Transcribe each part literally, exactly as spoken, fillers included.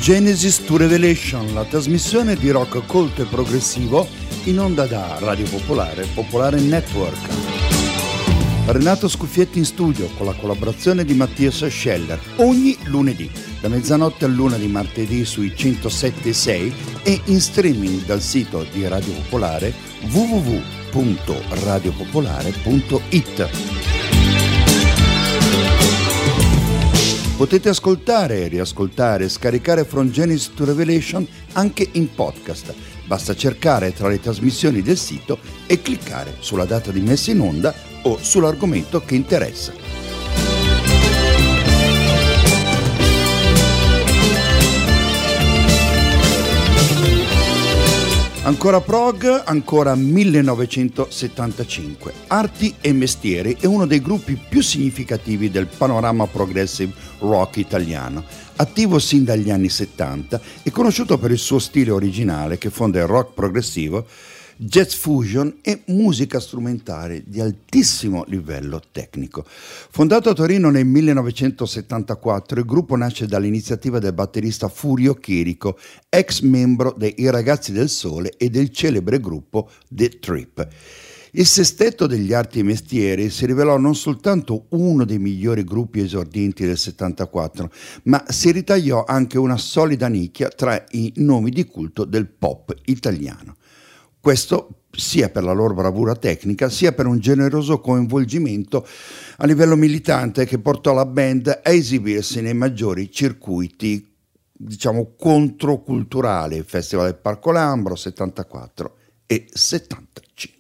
Genesis to Revelation, la trasmissione di rock colto e progressivo in onda da Radio Popolare, Popolare Network. Renato Scuffietti in studio con la collaborazione di Mattias Scheller ogni lunedì da mezzanotte all'una di martedì sui centosette e sei e in streaming dal sito di Radio Popolare w w w punto radio popolare punto i t. Potete ascoltare, riascoltare e scaricare From Genesis to Revelation anche in podcast. Basta cercare tra le trasmissioni del sito e cliccare sulla data di messa in onda o sull'argomento che interessa. Ancora prog, ancora millenovecentosettantacinque. Arti e Mestieri è uno dei gruppi più significativi del panorama progressive rock italiano, attivo sin dagli anni settanta e conosciuto per il suo stile originale che fonde il rock progressivo, jazz fusion e musica strumentale di altissimo livello tecnico. Fondato a Torino nel millenovecentosettantaquattro, il gruppo nasce dall'iniziativa del batterista Furio Chirico, ex membro dei I Ragazzi del Sole e del celebre gruppo The Trip. Il sestetto degli Arti e Mestieri si rivelò non soltanto uno dei migliori gruppi esordienti del settantaquattro, ma si ritagliò anche una solida nicchia tra i nomi di culto del pop italiano. Questo sia per la loro bravura tecnica, sia per un generoso coinvolgimento a livello militante che portò la band a esibirsi nei maggiori circuiti, diciamo, controculturali, Festival del Parco Lambro, settantaquattro e settantacinque.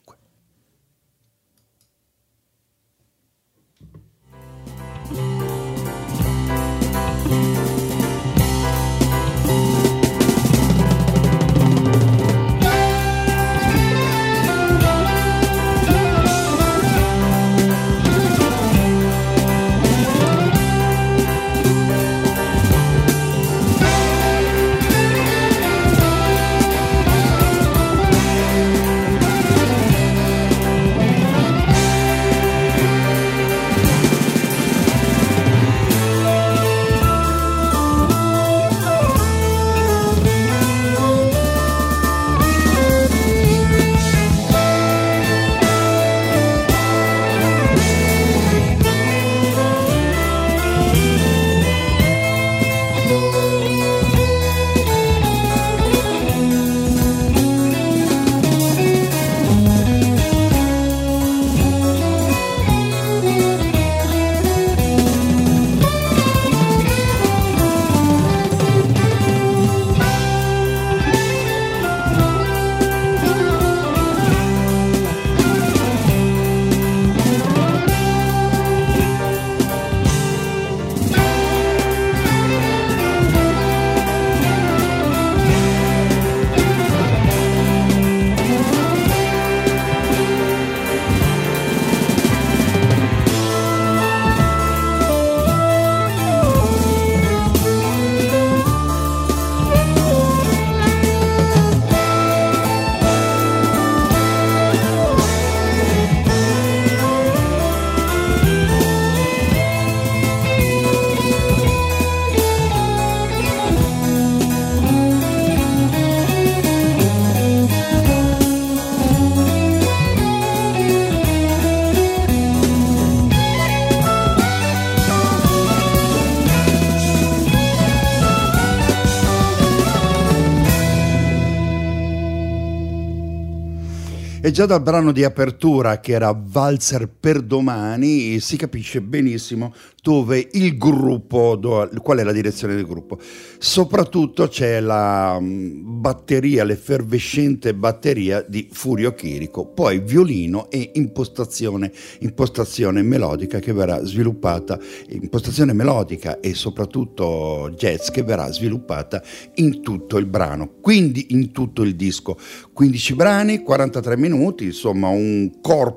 E già dal brano di apertura, che era Valzer per domani, si capisce benissimo dove il gruppo, dove, qual è la direzione del gruppo. Soprattutto c'è la batteria, l'effervescente batteria di Furio Chirico, poi violino e impostazione, impostazione melodica che verrà sviluppata, impostazione melodica e soprattutto jazz che verrà sviluppata in tutto il brano, quindi in tutto il disco. quindici brani, quarantatré minuti, insomma un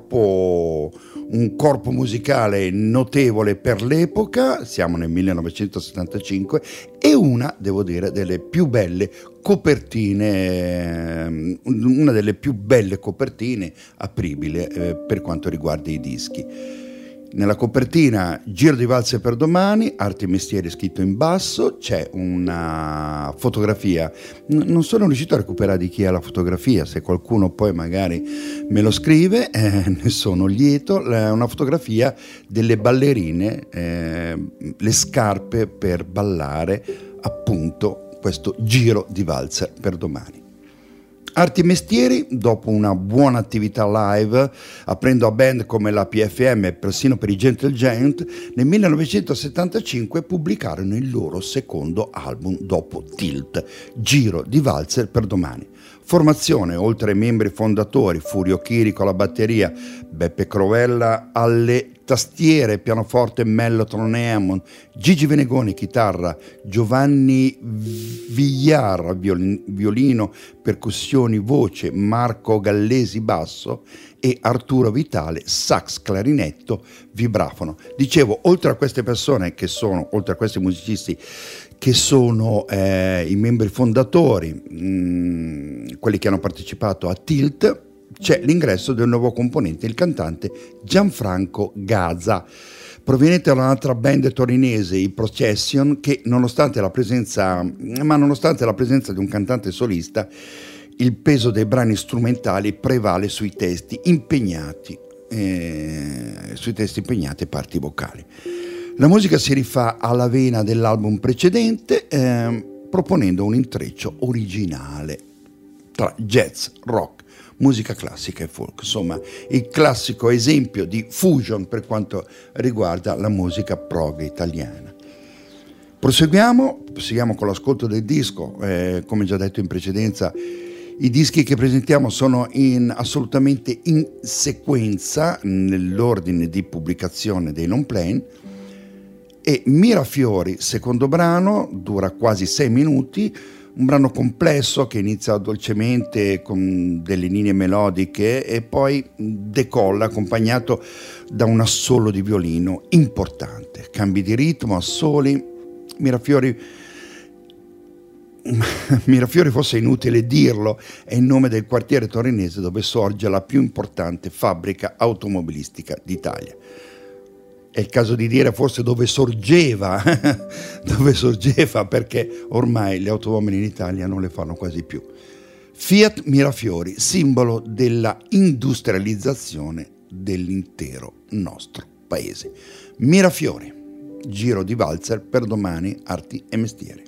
corpo, un corpo musicale notevole per l'epoca, siamo nel millenovecentosettantacinque, e una, devo dire, delle più belle copertine, una delle più belle copertine apribili eh, per quanto riguarda i dischi. Nella copertina Giro di valzer per domani, Arti e Mestieri scritto in basso, c'è una fotografia, N- non sono riuscito a recuperare di chi è la fotografia, se qualcuno poi magari me lo scrive, eh, ne sono lieto, è una fotografia delle ballerine, eh, le scarpe per ballare appunto questo Giro di valzer per domani. Arti e Mestieri, dopo una buona attività live, aprendo a band come la P F M e persino per i Gentle Giant, nel millenovecentosettantacinque pubblicarono il loro secondo album dopo Tilt, Giro di valzer per domani. Formazione, oltre ai membri fondatori, Furio Chirico alla batteria, Beppe Crovella alle tastiere, pianoforte, mellotron e Hammond, Gigi Venegoni chitarra, Giovanni Vigliar violino, percussioni, voce, Marco Gallesi basso e Arturo Vitale sax, clarinetto, vibrafono. Dicevo, oltre a queste persone che sono, oltre a questi musicisti che sono eh, i membri fondatori, mh, quelli che hanno partecipato a Tilt, c'è l'ingresso del nuovo componente, il cantante Gianfranco Gaza, proveniente da un'altra band torinese, i Procession, che nonostante la presenza, ma nonostante la presenza di un cantante solista, il peso dei brani strumentali prevale sui testi impegnati, eh, sui testi impegnati e parti vocali. La musica si rifà alla vena dell'album precedente, eh, proponendo un intreccio originale tra jazz, rock, musica classica e folk, insomma il classico esempio di fusion per quanto riguarda la musica prog italiana. Proseguiamo, proseguiamo con l'ascolto del disco, eh, come già detto in precedenza, i dischi che presentiamo sono in, assolutamente in sequenza nell'ordine di pubblicazione dei long play, e Mirafiori, secondo brano, dura quasi sei minuti, un brano complesso che inizia dolcemente con delle linee melodiche e poi decolla accompagnato da un assolo di violino importante, cambi di ritmo, assoli. Mirafiori, Mirafiori fosse inutile dirlo, è il nome del quartiere torinese dove sorge la più importante fabbrica automobilistica d'Italia. È il caso di dire forse dove sorgeva, dove sorgeva, perché ormai le automobili in Italia non le fanno quasi più. Fiat Mirafiori, simbolo della industrializzazione dell'intero nostro paese. Mirafiori, Giro di valzer per domani, Arti e Mestieri.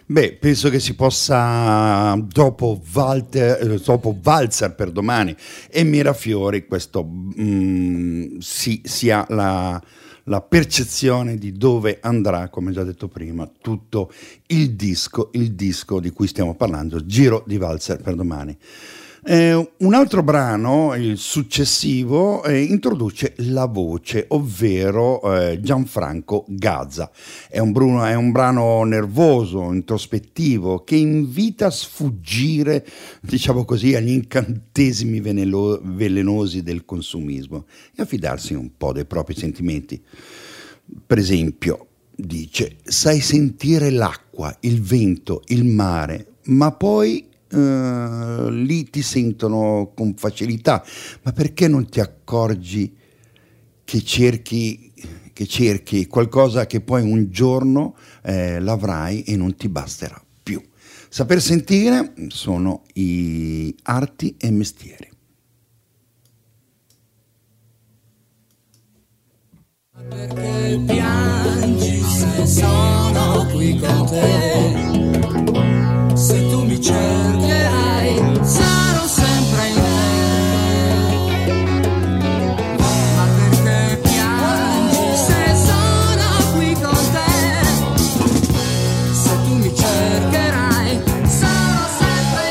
Beh, penso che si possa, dopo, Walter, dopo Walzer per domani e Mirafiori, questo mm, si, si ha la, la percezione di dove andrà, come già detto prima, tutto il disco, il disco di cui stiamo parlando, Giro di Walzer per domani. Eh, un altro brano, il successivo, eh, introduce la voce, ovvero eh, Gianfranco Gazza. È un, bruno, è un brano nervoso, introspettivo, che invita a sfuggire, diciamo così, agli incantesimi venelo- velenosi del consumismo e a fidarsi un po' dei propri sentimenti. Per esempio, dice: sai sentire l'acqua, il vento, il mare, ma poi Uh, lì ti sentono con facilità, ma perché non ti accorgi che cerchi, che cerchi qualcosa che poi un giorno eh, l'avrai e non ti basterà più? Saper sentire sono i arti e mestieri. Perché piangi se sono qui con te? Se tu mi cercherai, sarò sempre in te. Ma perché piangi se sono qui con te? Se tu mi cercherai, sarò sempre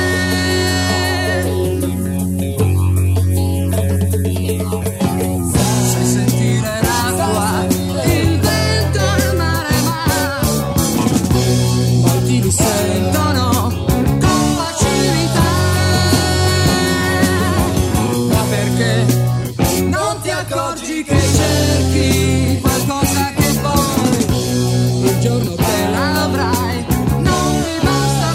in te. Sai sentire l'acqua, il vento, il mare, ma molti li sentono con facilità. Ma perché non ti accorgi che cerchi qualcosa che poi un giorno te l'avrai, non ti basta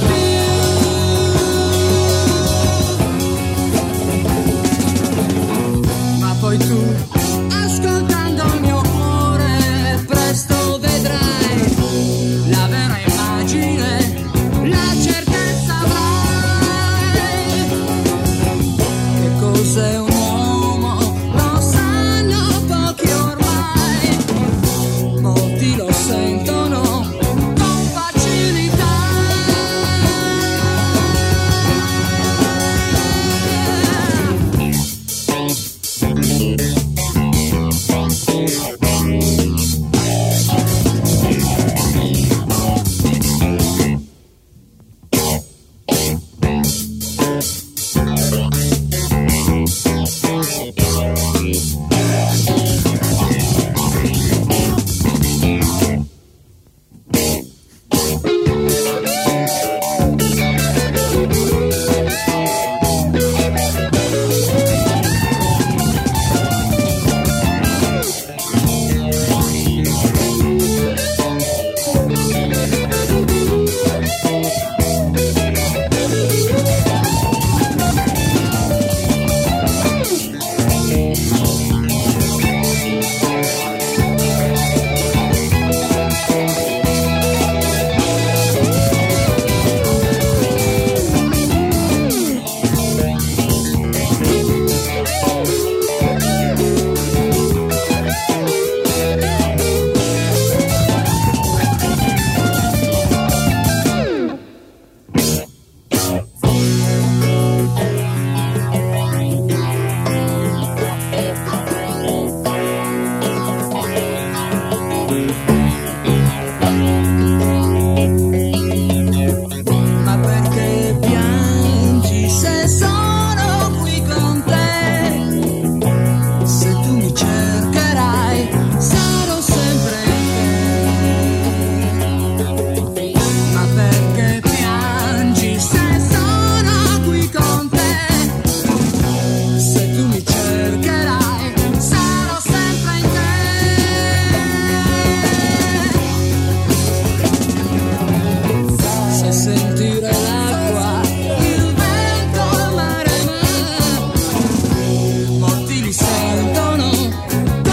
più. Ma poi tu, ascoltando il mio cuore, presto vedrai la vera immagine, la certezza avrai. Che cos'è un uomo lo sanno pochi ormai, molti lo sentono con facilità. Ma perché piangi se sono qui con te? Se tu mi cercherai, sarò sempre in te. Ma perché piangi se sono qui con te? Se tu mi cercherai, sarò sempre in te. Sai sentire l'acqua, il vento, il mare, ma molti li sentono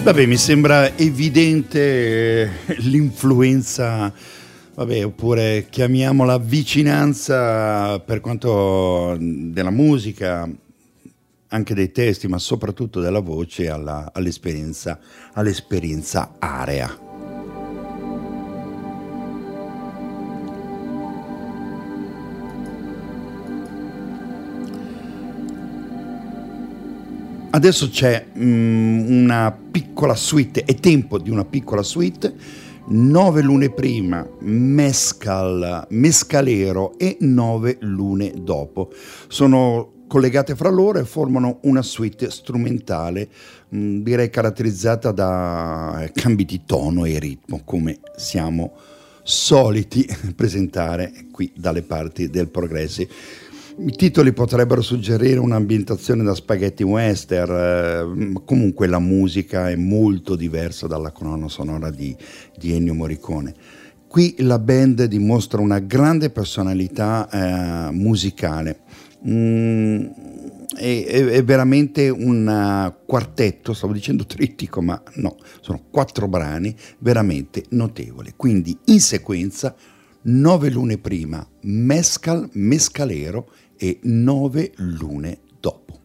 Vabbè, mi sembra evidente l'influenza, vabbè, oppure chiamiamola vicinanza per quanto della musica, anche dei testi, ma soprattutto della voce alla, all'esperienza, all'esperienza area. Adesso c'è um, una piccola suite, è tempo di una piccola suite, Nove lune prima, Mescal, Mescalero e Nove lune dopo. Sono collegate fra loro e formano una suite strumentale, mh, direi caratterizzata da cambi di tono e ritmo, come siamo soliti presentare qui dalle parti del progressive. I titoli potrebbero suggerire un'ambientazione da spaghetti western, eh, comunque la musica è molto diversa dalla colonna sonora di, di Ennio Morricone. Qui la band dimostra una grande personalità eh, musicale, mm, è, è, è veramente un quartetto, stavo dicendo trittico, ma no, sono quattro brani veramente notevoli. Quindi in sequenza Nove lune prima, Mescal, Mescalero e Nove lune dopo.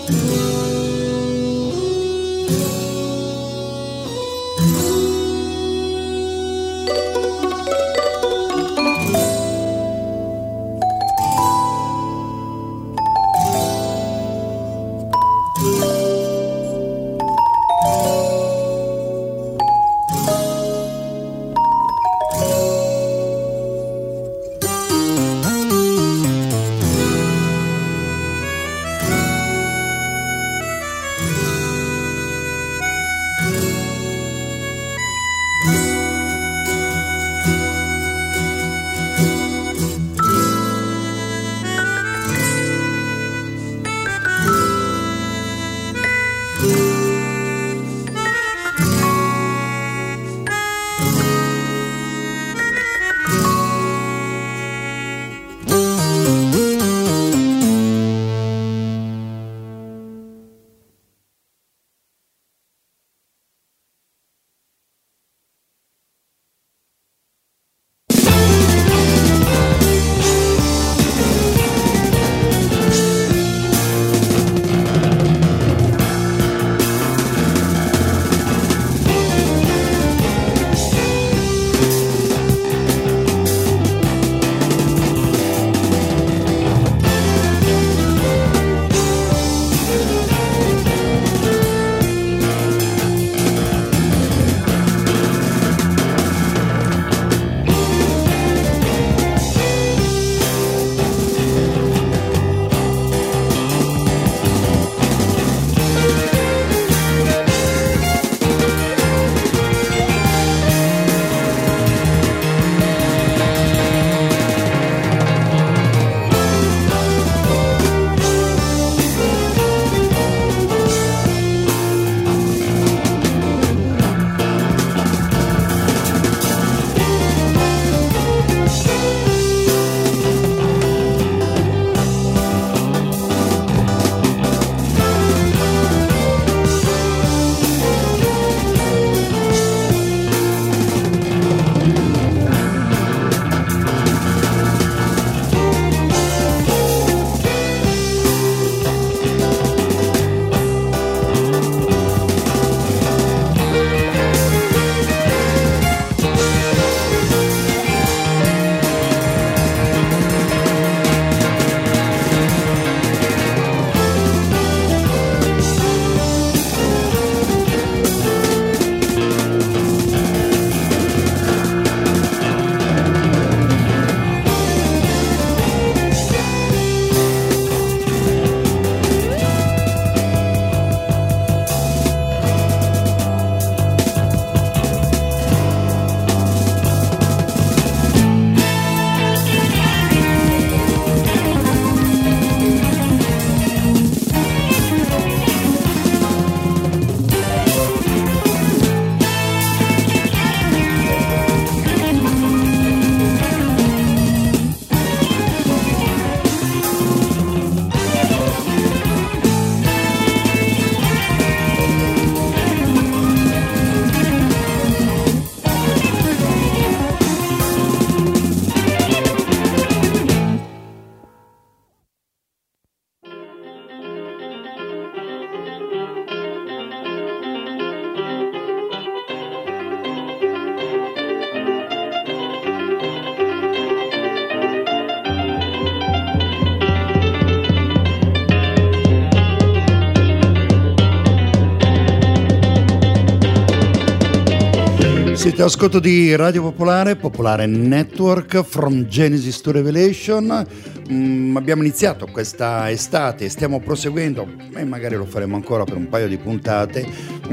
Siete all'ascolto di Radio Popolare, Popolare Network, From Genesis to Revelation. Mm, abbiamo iniziato questa estate e stiamo proseguendo, e magari lo faremo ancora per un paio di puntate,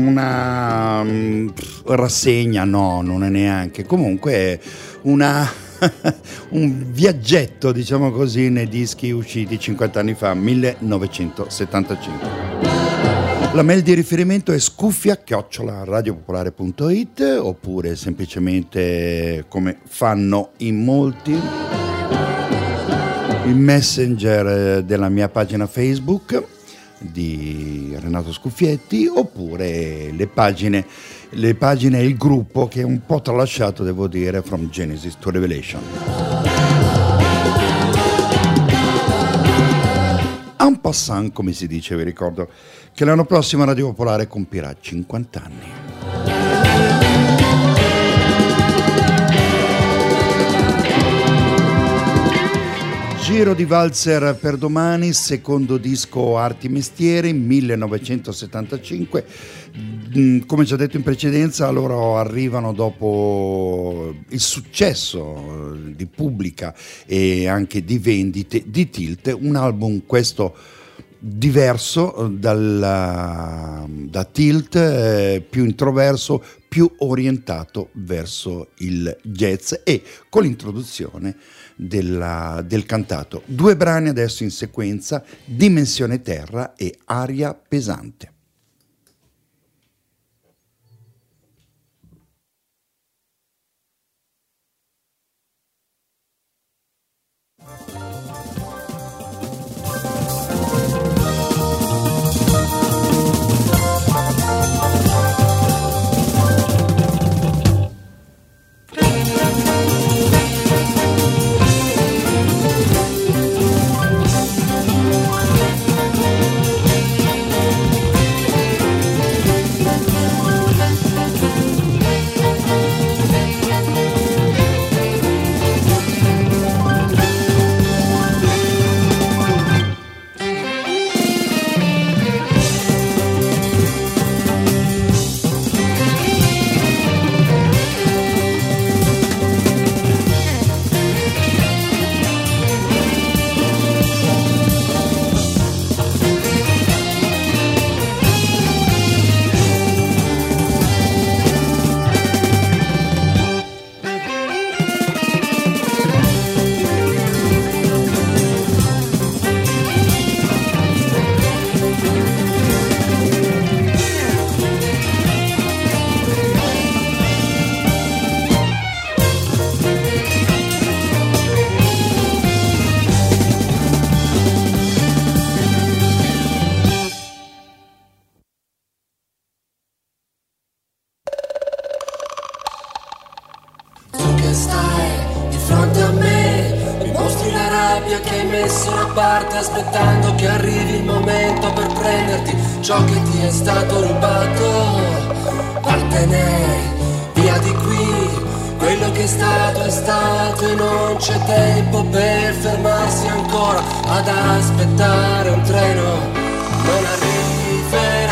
una mm, rassegna, no, non è neanche, comunque una... un viaggetto, diciamo così, nei dischi usciti cinquanta anni fa, millenovecentosettantacinque. La mail di riferimento è scuffia chiocciola radiopopolare punto it, oppure semplicemente, come fanno in molti, il messenger della mia pagina Facebook di Renato Scuffietti, oppure le pagine le pagine e il gruppo che è un po' tralasciato, devo dire, From Genesis to Revelation. A en passant, come si dice. Vi ricordo che l'anno prossimo Radio Popolare compirà cinquanta anni. Giro di valzer per domani, secondo disco Arti Mestieri, millenovecentosettantacinque. Come già detto in precedenza, loro arrivano dopo il successo di pubblica e anche di vendite di Tilt, un album questo diverso dalla, da Tilt, eh, più introverso, più orientato verso il jazz e con l'introduzione della, del cantato. Due brani adesso in sequenza: Dimensione Terra e Aria Pesante. Aspettando che arrivi il momento per prenderti ciò che ti è stato rubato. Partene via di qui, quello che è stato è stato e non c'è tempo per fermarsi ancora ad aspettare un treno, non arriverà.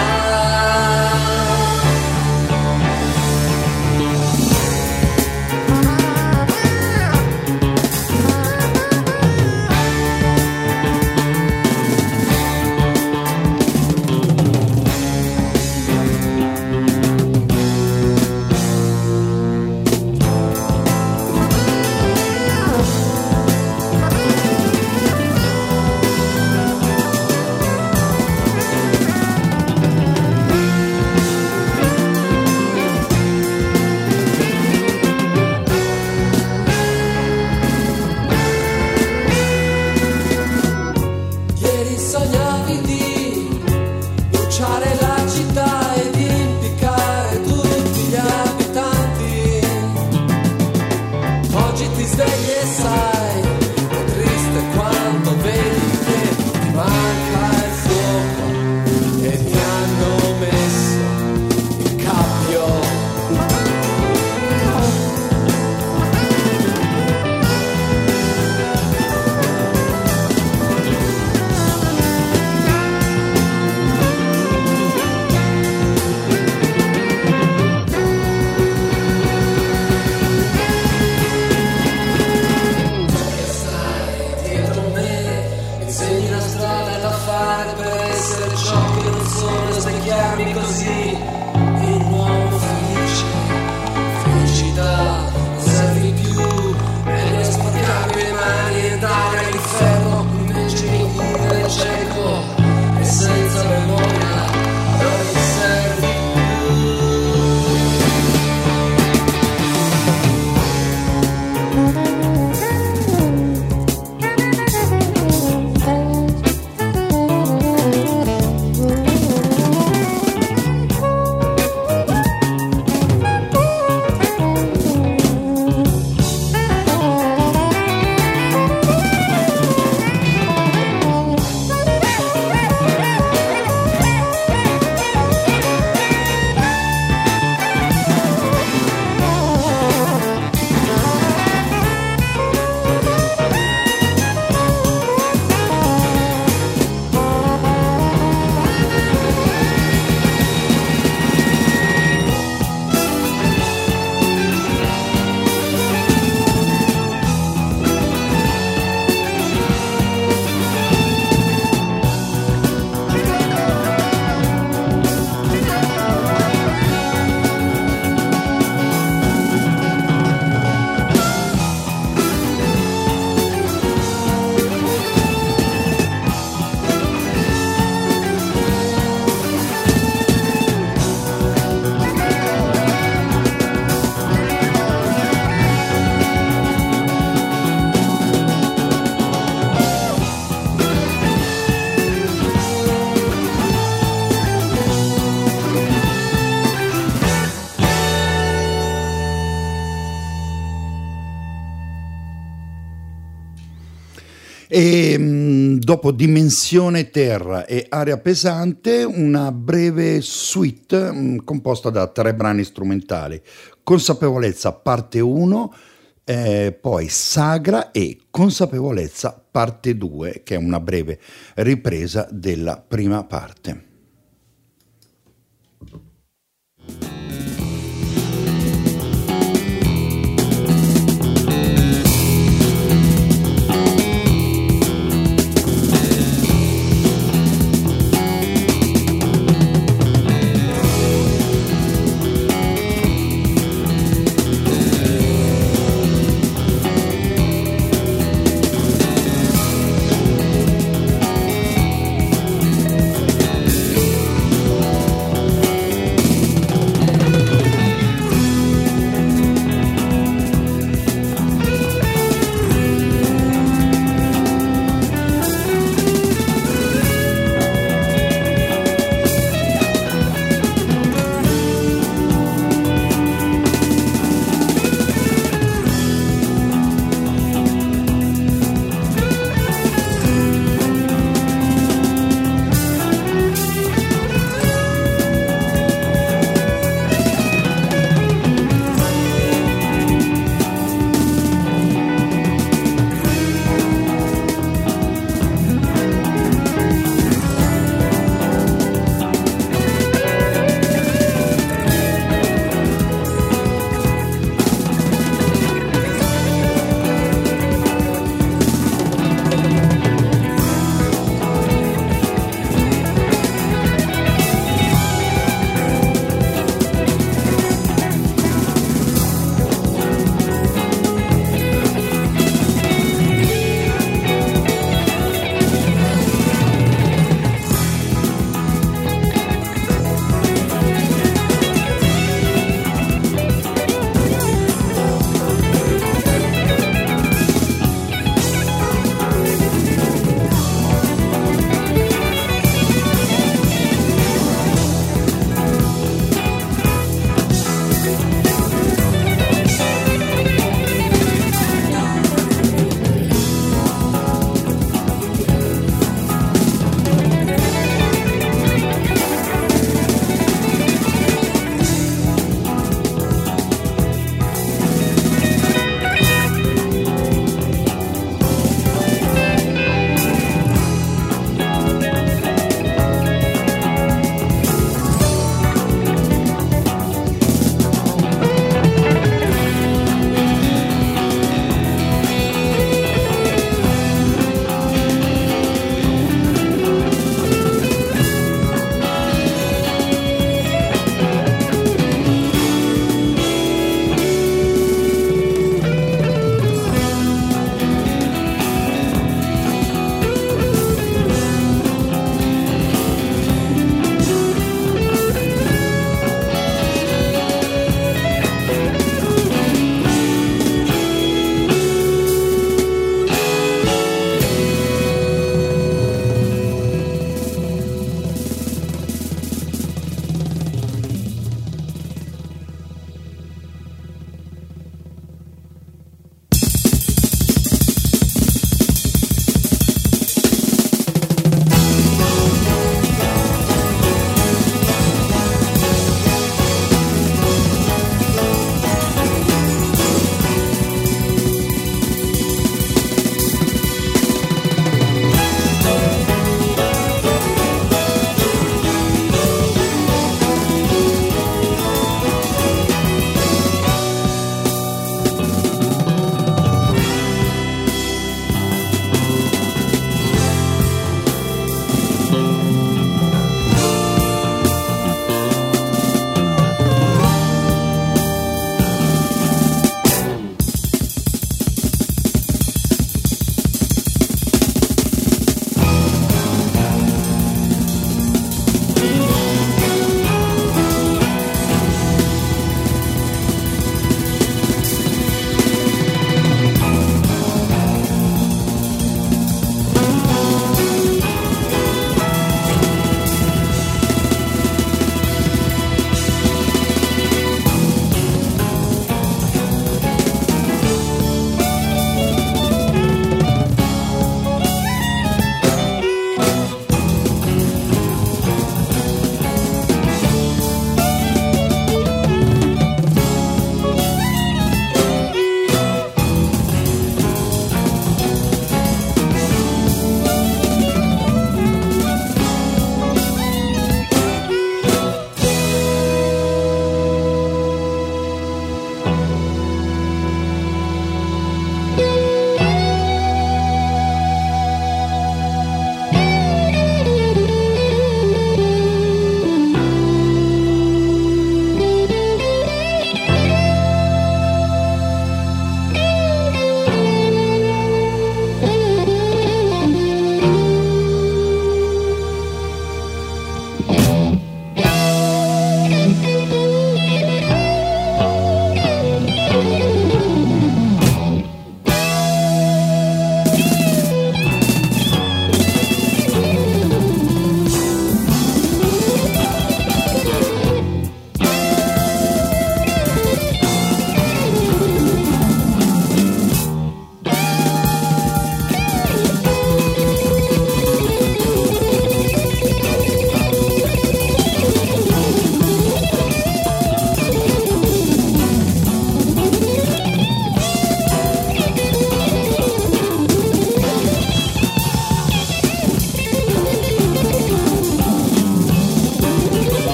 E mh, dopo Dimensione Terra e Area Pesante, una breve suite mh, composta da tre brani strumentali: Consapevolezza parte uno, eh, poi Sagra e Consapevolezza parte due, che è una breve ripresa della prima parte.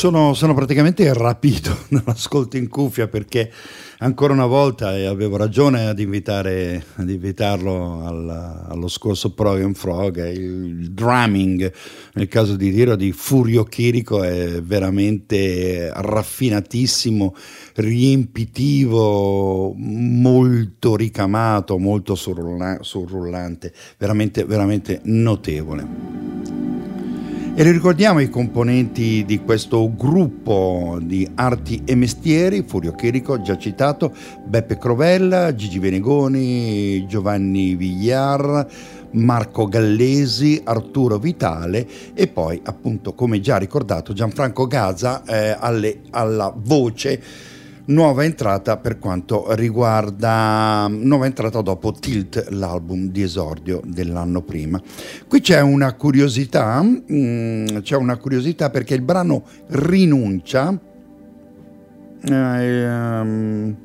sono, sono praticamente rapito dall'ascolto in cuffia, perché ancora una volta, e avevo ragione ad, invitare, ad invitarlo al, allo scorso Program Frog, il drumming, nel caso di Tiro, di Furio Chirico è veramente raffinatissimo, riempitivo, molto ricamato, molto surrullante, veramente, veramente notevole. E ricordiamo i componenti di questo gruppo di arti e mestieri: Furio Chirico, già citato, Beppe Crovella, Gigi Venegoni, Giovanni Vigliar, Marco Gallesi, Arturo Vitale e poi, appunto, come già ricordato, Gianfranco Gaza eh, alle, alla voce. Nuova entrata per quanto riguarda, nuova entrata dopo Tilt, l'album di esordio dell'anno prima. Qui c'è una curiosità, mh, c'è una curiosità perché il brano Rinuncia eh, um,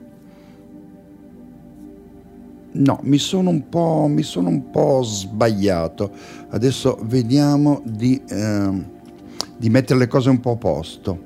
no, mi sono un po' mi sono un po' sbagliato. Adesso vediamo di, eh, di mettere le cose un po' a posto.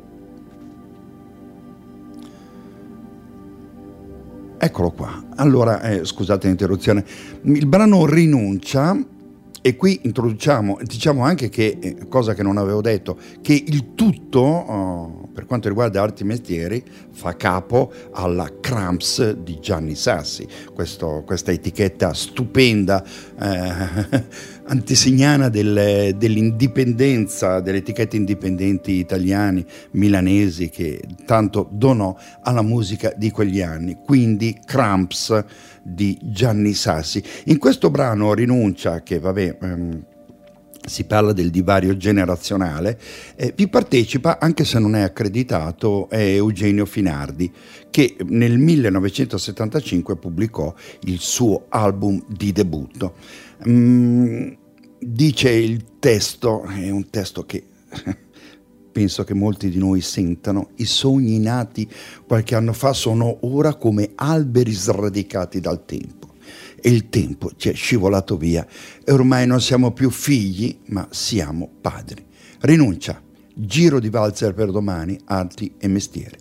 Eccolo qua. Allora, eh, scusate l'interruzione. Il brano Rinuncia, e qui introduciamo, diciamo anche che, eh, cosa che non avevo detto, che il tutto, oh, per quanto riguarda arti e mestieri, fa capo alla Cramps di Gianni Sassi, questo, questa etichetta stupenda, eh, antesignana del, dell'indipendenza, delle etichette indipendenti italiani, milanesi, che tanto donò alla musica di quegli anni. Quindi Cramps di Gianni Sassi. In questo brano Rinuncia, che vabbè ehm, si parla del divario generazionale, eh, vi partecipa, anche se non è accreditato, è Eugenio Finardi, che nel millenovecentosettantacinque pubblicò il suo album di debutto. Mm, dice il testo, è un testo che penso che molti di noi sentano: i sogni nati qualche anno fa sono ora come alberi sradicati dal tempo, e il tempo ci è scivolato via e ormai non siamo più figli ma siamo padri. Rinuncia, giro di valzer per domani, arti e mestieri.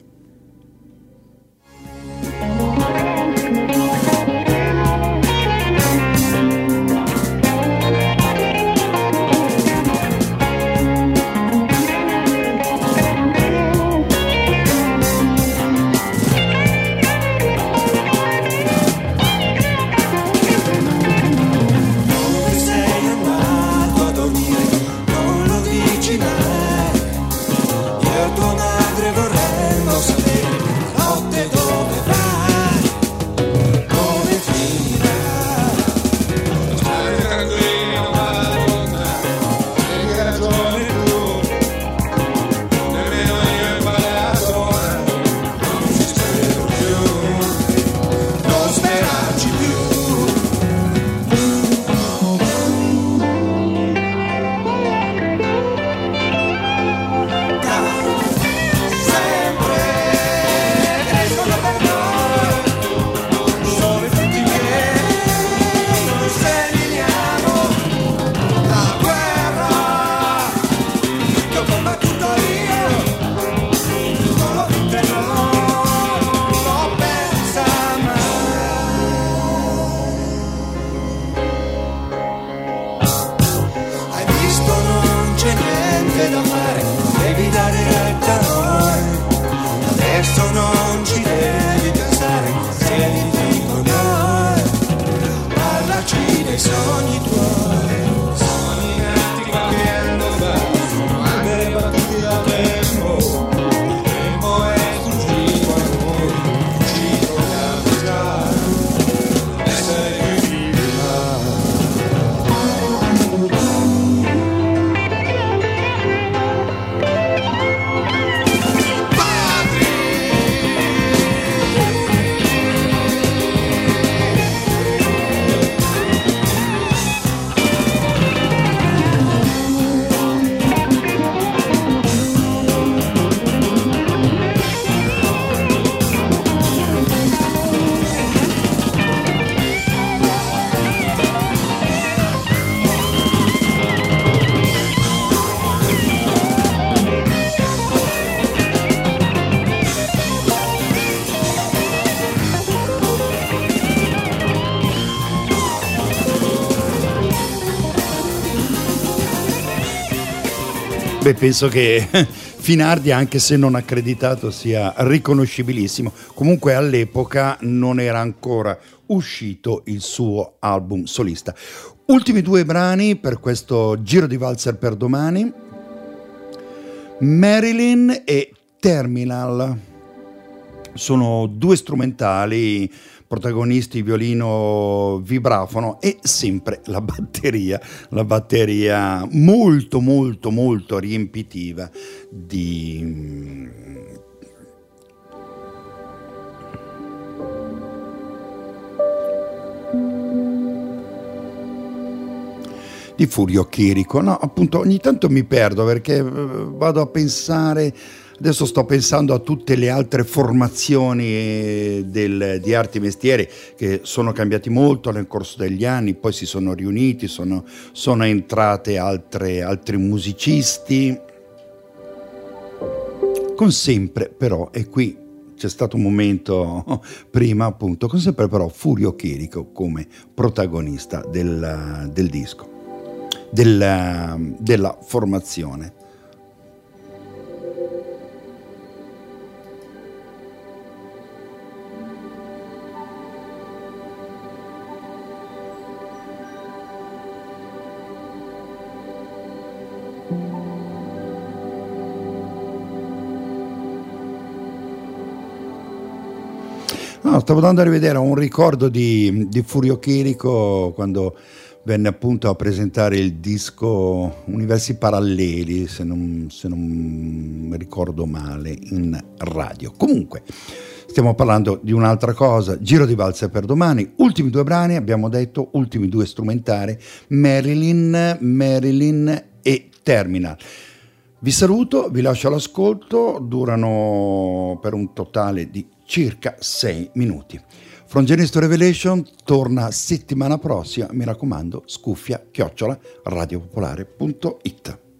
Tua madre vorremmo sapere notte dove Beh, penso che Finardi, anche se non accreditato, sia riconoscibilissimo. Comunque all'epoca non era ancora uscito il suo album solista. Ultimi due brani per questo giro di valzer per domani: Marilyn e Terminal. Sono due strumentali, protagonisti violino, vibrafono e sempre la batteria, la batteria molto molto molto riempitiva di di Furio Chirico. No, appunto, ogni tanto mi perdo perché vado a pensare. Adesso sto pensando a tutte le altre formazioni del, di arti e mestieri che sono cambiati molto nel corso degli anni, poi si sono riuniti, sono, sono entrate altre, altri musicisti, con sempre però, e qui c'è stato un momento prima appunto, con sempre però Furio Chirico come protagonista del, del disco, della, della formazione. No, stavo andando a rivedere un ricordo di, di Furio Chirico quando venne appunto a presentare il disco Universi Paralleli, se non, se non ricordo male, in radio. Comunque, stiamo parlando di un'altra cosa, giro di valzer per domani, ultimi due brani, abbiamo detto, ultimi due strumentali, Marilyn, Marilyn e Terminal. Vi saluto, vi lascio all'ascolto, durano per un totale di circa sei minuti. From Genesis to Revelation torna settimana prossima, mi raccomando, scuffia chiocciola radiopopolare punto it.